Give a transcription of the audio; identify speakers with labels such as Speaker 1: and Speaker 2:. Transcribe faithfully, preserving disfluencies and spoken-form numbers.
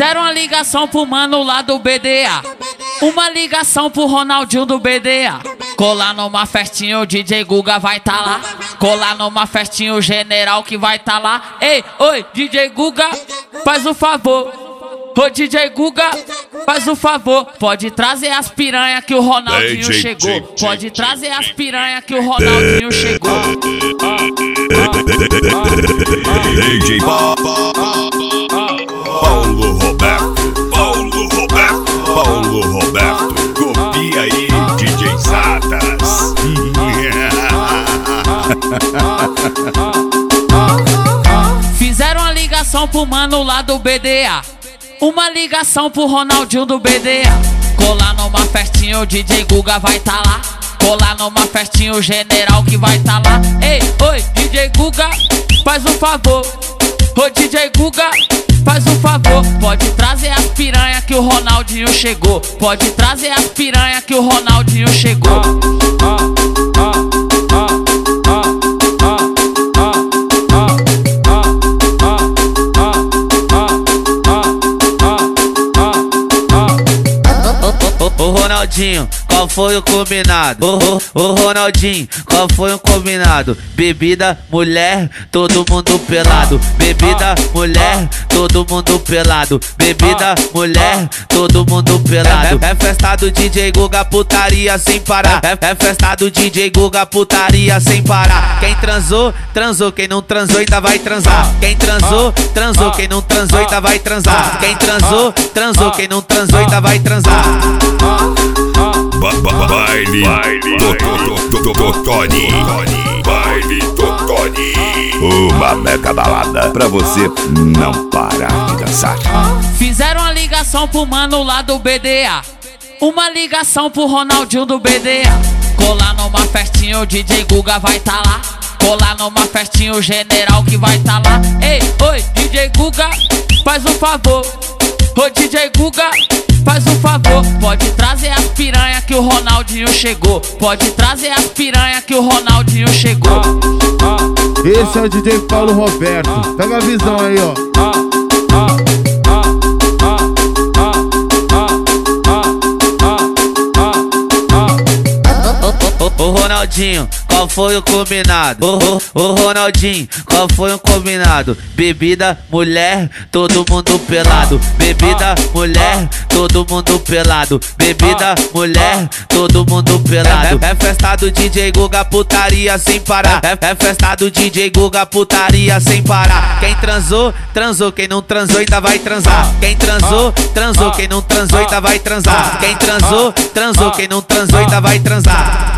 Speaker 1: Fizeram uma ligação pro mano lá do B D A. Uma ligação pro Ronaldinho do B D A. Colar numa festinha o D J Guga vai tá lá. Colar numa festinha o general que vai tá lá. Ei, oi, D J Guga, faz o favor. Ô D J Guga, faz o favor. Pode trazer as piranha que o Ronaldinho chegou. Pode trazer as piranha que o Ronaldinho chegou.
Speaker 2: D J Paulo Roberto, Paulo Roberto, Paulo Roberto, copia aí, D J Satas.
Speaker 1: Fizeram uma ligação pro mano lá do B D A. Uma ligação pro Ronaldinho do B D A. Colar numa festinha o D J Guga vai tá lá. Colar numa festinha o general que vai tá lá. Ei, oi, D J Guga, faz um favor. Ô D J Guga, faz um favor. Pode trazer as piranha que o Ronaldinho chegou. Pode trazer as piranha que o Ronaldinho chegou. Ô Ronaldinho, qual foi o combinado? Ô, ô, ô Ronaldinho, qual foi o combinado? Bebida, mulher, todo mundo pelado. Bebida, mulher, todo mundo pelado. Bebida, mulher, todo mundo pelado. É, é festa do D J Guga, putaria sem parar. É, é festa do D J Guga, putaria sem parar. Quem transou, transou. Quem não transou ainda vai transar. Quem transou, transou. Quem não transou ainda vai transar. Quem transou, transou. Quem não transou ainda vai transar.
Speaker 2: Baile, Totoni, baile Totoni. Uma mega balada pra você não parar de dançar.
Speaker 1: Fizeram uma ligação pro mano lá do B D A. Uma ligação pro Ronaldinho do B D A. Colar numa festinha o D J Guga vai tá lá. Colar numa festinha o general que vai tá lá. Ei, oi, D J Guga, faz um favor. Ô D J Guga, faz um favor. Pode trazer as piranha que o Ronaldinho chegou. Pode trazer as piranha que o Ronaldinho chegou.
Speaker 3: Esse é o D J Paulo Roberto. Pega a visão aí, ó.
Speaker 1: Ô Ronaldinho, qual foi o combinado? Ô, ô, ô Ronaldinho, qual foi o combinado? Bebida, mulher, todo mundo pelado. Bebida, mulher, todo mundo pelado. Bebida, mulher, todo mundo pelado. É, é festa do D J Guga, putaria sem parar. É, é festa do D J Guga, putaria sem parar. Quem transou, transou. Quem não transou ainda vai transar. Quem transou, transou. Quem não transou ainda vai transar. Quem transou, transou. Quem não transou ainda vai transar.